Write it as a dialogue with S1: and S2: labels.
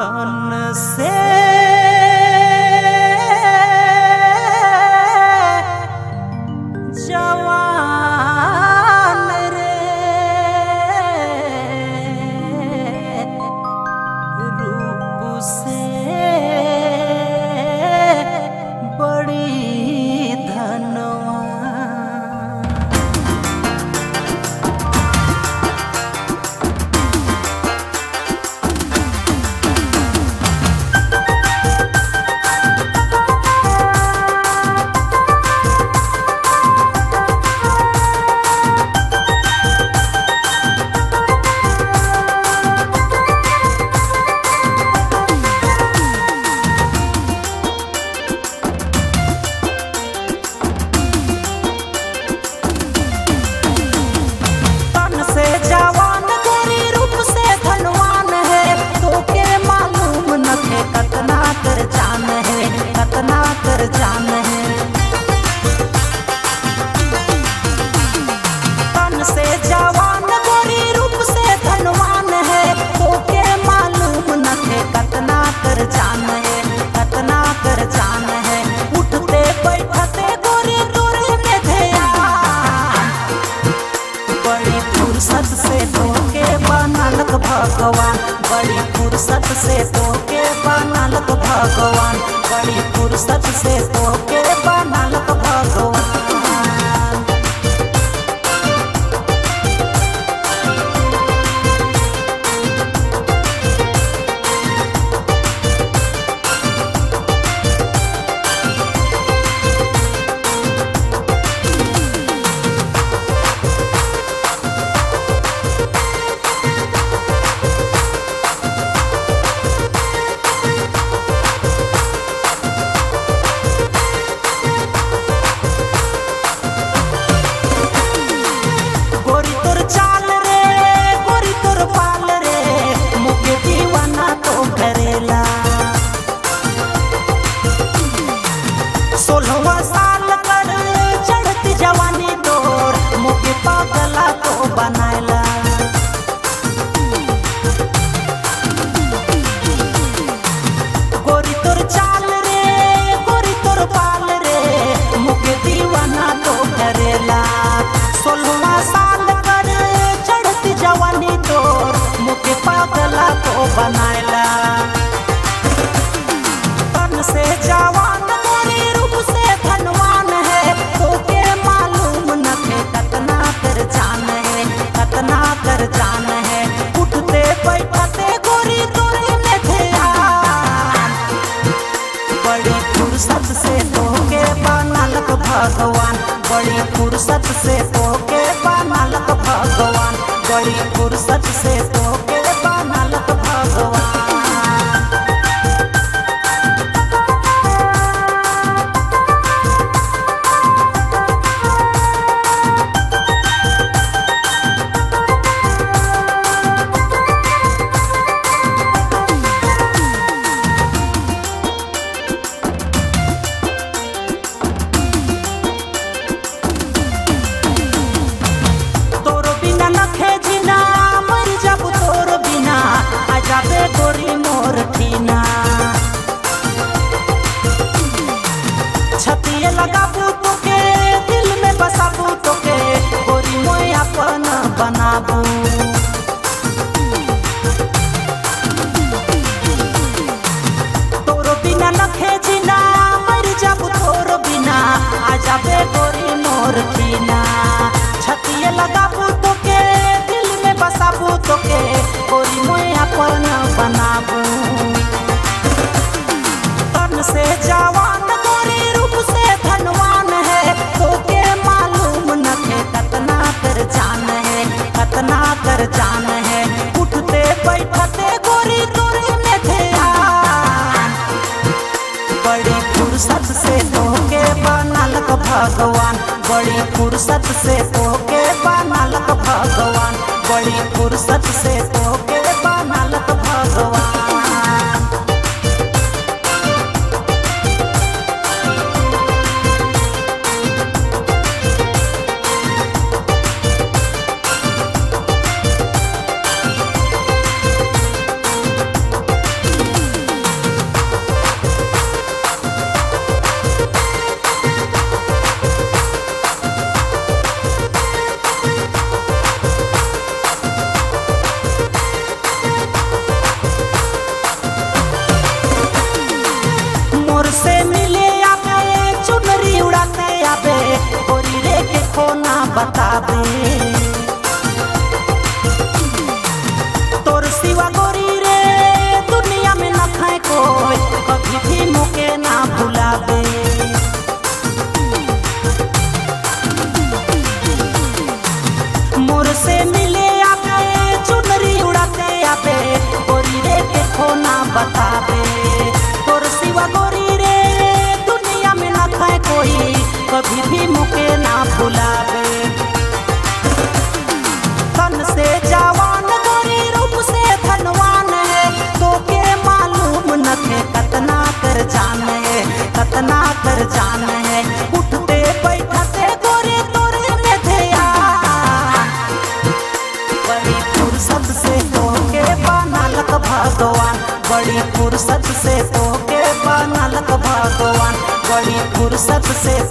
S1: तन से जवान रे रूप से बड़ी धनवान। भगवान बड़ी फुर्सत से तोके बनलक भगवान, बड़ी फुर्सत से तोके बनलक भगवान। बनायला तन से जवान गोरी रूप से धनवान है, तोके मालूम न है कतना कर जान है, कतना कर जान है। उठते बैठते गोरी तोरे में ध्यान, बड़ी फुर्सत से तोके बनलक भगवान, बड़ी फुर्सत से तोके बनलक भगवान, बड़ी फुर्सत से तोके बनलक भगवान। गोरी मोर ठीना छतिए लगाबू तोके, दिल में बसाबू तोके, गोरी मोय अपन बनाबू। तोरो बिना नखे जीना मर जाबू, तोरो बिना आ जाबे गोरी मोर ठीना। छतिए लगाबू तोके, दिल में बसाबू तोके, गोरी मोय अपन बनाबू। तन से जवान गोरी रूप से धनवान है, तोके मालूम न है कतना कर जान है, कतना कर जान है। उठते बैठते गोरी तोरे में ध्यान, बड़ी फुर्सत से तोके बनलक भगवान, बड़ी फुर्सत से तोके बनलक भगवान, बड़ी फुर्सत से तोके बनलक भगवान। बताबे। तोर सिवा गोरी रे दुनिया में न खाए कोई, कभी भी मुके ना भुलाबे। मोर से मिले आके चुनरी उड़ाते आबे, गोरी रे के खोना बताबे। तोर सिवा गोरी रे दुनिया में न खाए कोई, कभी भी मुके ना भुलाबे। तन से जवान गोरी रूप से धनवान है, तो के मालूम न थे कतना कर जान है, कतना कर जान है। उठते बैठते गोरी तोरे में ध्यान, बड़ी फुर्सत से तो के बनलक भगवान, बड़ी फुर्सत से तो के बनलक भगवान, बड़ी फुर्सत से